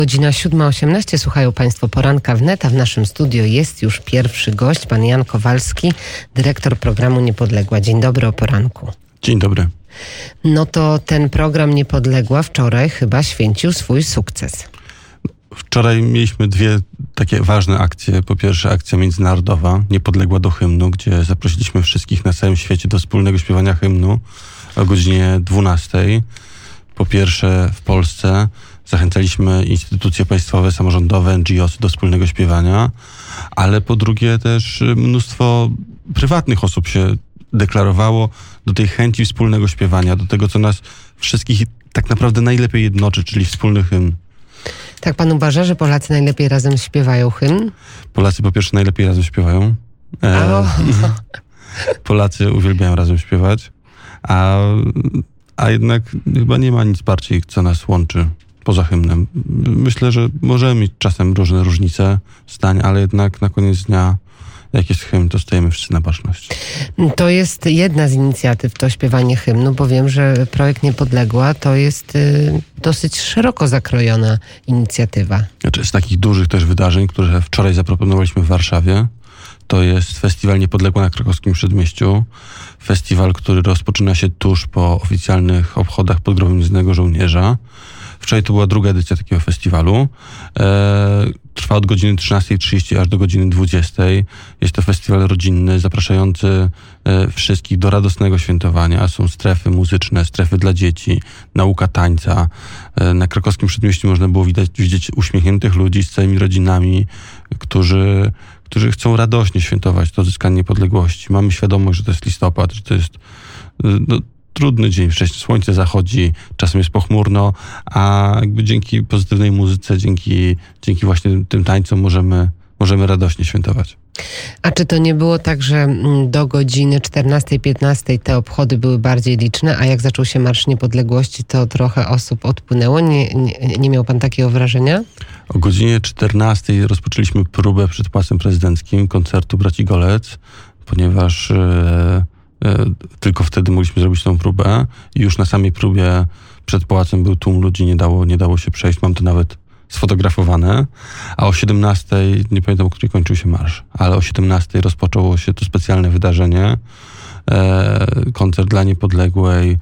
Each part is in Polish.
Godzina 7:18. Słuchają Państwo Poranka Wnet, a w naszym studio jest już pierwszy gość, pan Jan Kowalski, dyrektor programu Niepodległa. Dzień dobry, o poranku. Dzień dobry. No to ten program Niepodległa wczoraj chyba święcił swój sukces. Wczoraj mieliśmy dwie takie ważne akcje. Po pierwsze akcja międzynarodowa, Niepodległa do hymnu, gdzie zaprosiliśmy wszystkich na całym świecie do wspólnego śpiewania hymnu o godzinie 12:00. Po pierwsze w Polsce zachęcaliśmy instytucje państwowe, samorządowe, NGOs do wspólnego śpiewania, ale po drugie też mnóstwo prywatnych osób się deklarowało do tej chęci wspólnego śpiewania, do tego, co nas wszystkich tak naprawdę najlepiej jednoczy, czyli wspólny hymn. Tak pan uważa, że Polacy najlepiej razem śpiewają hymn? Polacy po pierwsze najlepiej razem śpiewają. Polacy uwielbiają razem śpiewać, a jednak chyba nie ma nic bardziej, co nas łączy poza hymnem. Myślę, że możemy mieć czasem różne różnice zdań, ale jednak na koniec dnia, jak jest hymn, to stajemy wszyscy na baczność. To jest jedna z inicjatyw, to śpiewanie hymnu, bo wiem, że projekt Niepodległa to jest dosyć szeroko zakrojona inicjatywa. Znaczy, z takich dużych też wydarzeń, które wczoraj zaproponowaliśmy w Warszawie, to jest Festiwal Niepodległa na Krakowskim Przedmieściu. Festiwal, który rozpoczyna się tuż po oficjalnych obchodach pod Grobem Nieznanego Żołnierza. Wczoraj to była druga edycja takiego festiwalu. Trwa od godziny 13:30 aż do godziny 20:00. Jest to festiwal rodzinny, zapraszający wszystkich do radosnego świętowania. Są strefy muzyczne, strefy dla dzieci, nauka tańca. Na Krakowskim Przedmieściu można było widzieć uśmiechniętych ludzi z całymi rodzinami, którzy chcą radośnie świętować to odzyskanie niepodległości. Mamy świadomość, że to jest listopad, że to jest trudny dzień, wcześniej słońce zachodzi, czasem jest pochmurno, a jakby dzięki pozytywnej muzyce, dzięki właśnie tym tańcom możemy radośnie świętować. A czy to nie było tak, że do godziny 14:15 te obchody były bardziej liczne, a jak zaczął się Marsz Niepodległości, to trochę osób odpłynęło? Nie miał pan takiego wrażenia? O godzinie 14:00 rozpoczęliśmy próbę przed Pałacem Prezydenckim koncertu Braci Golec, ponieważ tylko wtedy mogliśmy zrobić tą próbę i już na samej próbie przed pałacem był tłum ludzi, nie dało się przejść. Mam to nawet sfotografowane. A o 17:00, nie pamiętam, o której kończył się marsz, ale o 17:00 rozpoczęło się to specjalne wydarzenie. Koncert dla Niepodległej,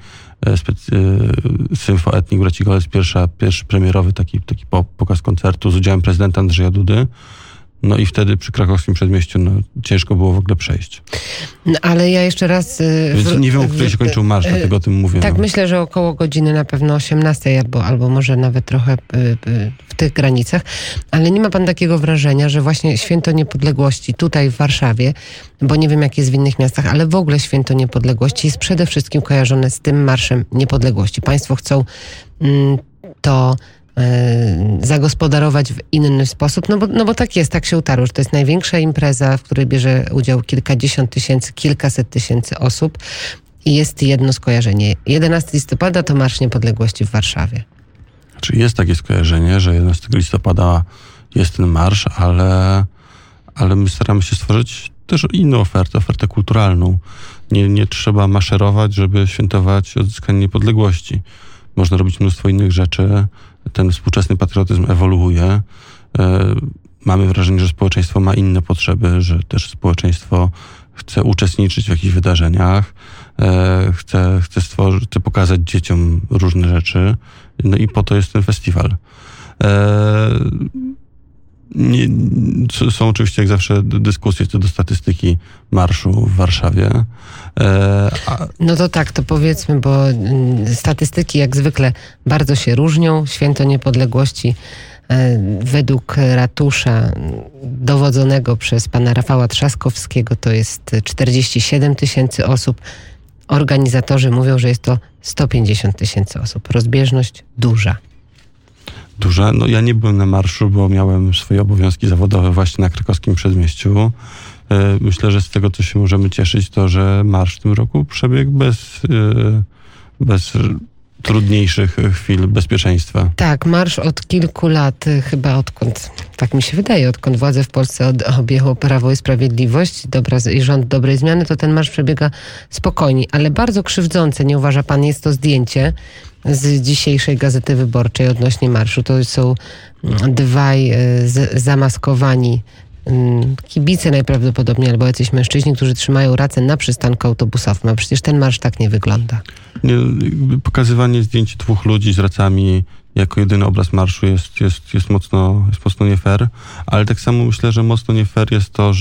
Symfo Etnik Braci Golec, pierwszy premierowy taki pokaz koncertu z udziałem prezydenta Andrzeja Dudy. No i wtedy przy Krakowskim Przedmieściu ciężko było w ogóle przejść. No, ale ja jeszcze raz... Więc nie wiem, o której się kończył marsz, dlatego o tym mówię. Tak, myślę, że około godziny na pewno 18:00 albo może nawet trochę w tych granicach. Ale nie ma pan takiego wrażenia, że właśnie Święto Niepodległości tutaj w Warszawie, bo nie wiem jak jest w innych miastach, ale w ogóle Święto Niepodległości jest przede wszystkim kojarzone z tym Marszem Niepodległości. Państwo chcą to zagospodarować w inny sposób, no bo tak jest, tak się utarło, że to jest największa impreza, w której bierze udział kilkadziesiąt tysięcy, kilkaset tysięcy osób i jest jedno skojarzenie. 11 listopada to Marsz Niepodległości w Warszawie. Znaczy jest takie skojarzenie, że 11 listopada jest ten marsz, ale my staramy się stworzyć też inną ofertę kulturalną. Nie trzeba maszerować, żeby świętować odzyskanie niepodległości. Można robić mnóstwo innych rzeczy. Ten współczesny patriotyzm ewoluuje. Mamy wrażenie, że społeczeństwo ma inne potrzeby, że też społeczeństwo chce uczestniczyć w jakichś wydarzeniach, chce pokazać dzieciom różne rzeczy. No i po to jest ten festiwal. Są oczywiście jak zawsze dyskusje co do statystyki marszu w Warszawie. No to tak, to powiedzmy, bo statystyki jak zwykle bardzo się różnią. Święto Niepodległości według ratusza dowodzonego przez pana Rafała Trzaskowskiego to jest 47 tysięcy osób. Organizatorzy mówią, że jest to 150 tysięcy osób. Rozbieżność duża. Duża. No ja nie byłem na marszu, bo miałem swoje obowiązki zawodowe właśnie na Krakowskim Przedmieściu. Myślę, że z tego, co się możemy cieszyć, to, że marsz w tym roku przebiegł bez trudniejszych chwil bezpieczeństwa. Tak, marsz od kilku lat, chyba odkąd, tak mi się wydaje, odkąd władzę w Polsce objęło Prawo i Sprawiedliwość i rząd dobrej zmiany, to ten marsz przebiega spokojnie, ale bardzo krzywdzące, nie uważa pan, jest to zdjęcie, z dzisiejszej Gazety Wyborczej odnośnie marszu. To są dwaj zamaskowani kibice najprawdopodobniej, albo jacyś mężczyźni, którzy trzymają racę na przystanku autobusowym. A przecież ten marsz tak nie wygląda. Nie, pokazywanie zdjęć dwóch ludzi z racami jako jedyny obraz marszu jest mocno nie fair, ale tak samo myślę, że mocno nie fair jest to,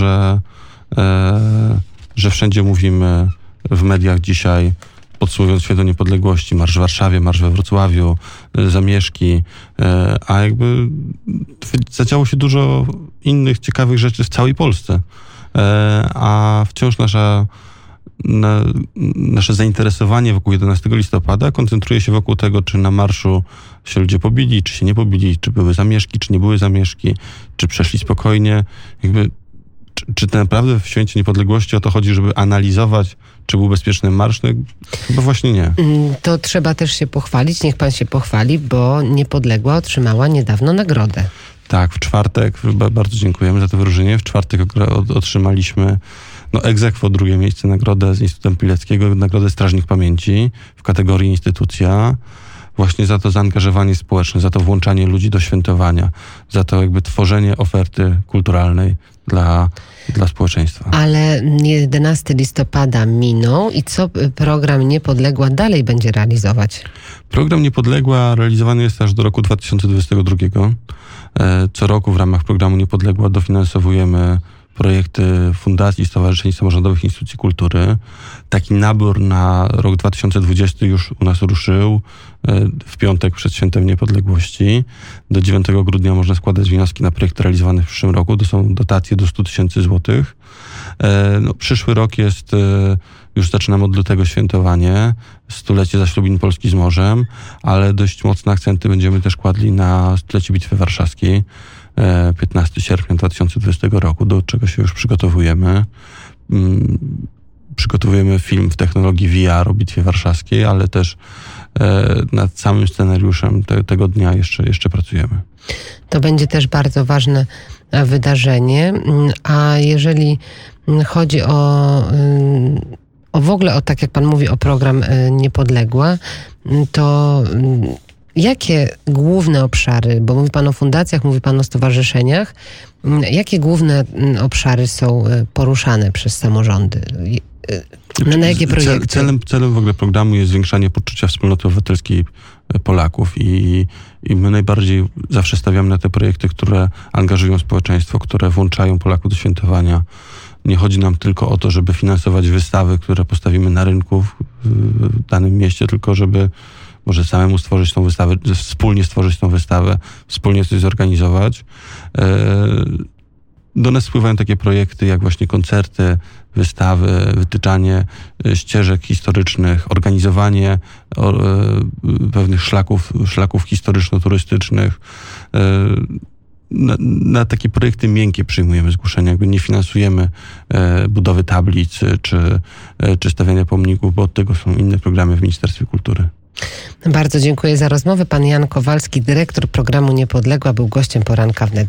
że wszędzie mówimy w mediach dzisiaj, podsumowując Święto Niepodległości, marsz w Warszawie, marsz we Wrocławiu, zamieszki, a jakby zadziało się dużo innych ciekawych rzeczy w całej Polsce. A wciąż nasze zainteresowanie wokół 11 listopada koncentruje się wokół tego, czy na marszu się ludzie pobili, czy się nie pobili, czy były zamieszki, czy nie były zamieszki, czy przeszli spokojnie. Jakby, czy naprawdę w Święcie Niepodległości o to chodzi, żeby analizować, czy był bezpieczny marsz? No, chyba właśnie nie. To trzeba też się pochwalić, niech pan się pochwali, bo Niepodległa otrzymała niedawno nagrodę. Tak, w czwartek, bardzo dziękujemy za to wyróżnienie, w czwartek otrzymaliśmy ex aequo drugie miejsce, nagrodę z Instytutem Pileckiego, nagrodę Strażnik Pamięci w kategorii instytucja, właśnie za to zaangażowanie społeczne, za to włączanie ludzi do świętowania, za to jakby tworzenie oferty kulturalnej dla społeczeństwa. Ale 11 listopada minął i co program Niepodległa dalej będzie realizować? Program Niepodległa realizowany jest aż do roku 2022. Co roku w ramach programu Niepodległa dofinansowujemy projekty fundacji, stowarzyszeń samorządowych, instytucji kultury. Taki nabór na rok 2020 już u nas ruszył w piątek przed Świętem Niepodległości. Do 9 grudnia można składać wnioski na projekty realizowane w przyszłym roku. To są dotacje do 100 000 złotych. Przyszły rok jest, już zaczynamy od lutego świętowanie, 100-lecie zaślubin Polski z morzem, ale dość mocne akcenty będziemy też kładli na 100-lecie Bitwy Warszawskiej, 15 sierpnia 2020 roku, do czego się już przygotowujemy. Przygotowujemy film w technologii VR o Bitwie Warszawskiej, ale też nad samym scenariuszem tego dnia jeszcze pracujemy. To będzie też bardzo ważne wydarzenie, a jeżeli chodzi o w ogóle, tak jak pan mówi, o program Niepodległa, to jakie główne obszary, bo mówi pan o fundacjach, mówi pan o stowarzyszeniach, jakie główne obszary są poruszane przez samorządy? Na jakie projekty? Celem w ogóle programu jest zwiększanie poczucia wspólnoty obywatelskiej Polaków i my najbardziej zawsze stawiamy na te projekty, które angażują społeczeństwo, które włączają Polaków do świętowania. Nie chodzi nam tylko o to, żeby finansować wystawy, które postawimy na rynku w danym mieście, tylko żeby może samemu stworzyć tą wystawę, wspólnie stworzyć tą wystawę, wspólnie coś zorganizować. Do nas wpływają takie projekty jak właśnie koncerty, wystawy, wytyczanie ścieżek historycznych, organizowanie pewnych szlaków historyczno-turystycznych. Na takie projekty miękkie przyjmujemy zgłoszenia, jakby nie finansujemy budowy tablic czy stawiania pomników, bo od tego są inne programy w Ministerstwie Kultury. Bardzo dziękuję za rozmowę. Pan Jan Kowalski, dyrektor programu Niepodległa, był gościem poranka wnet.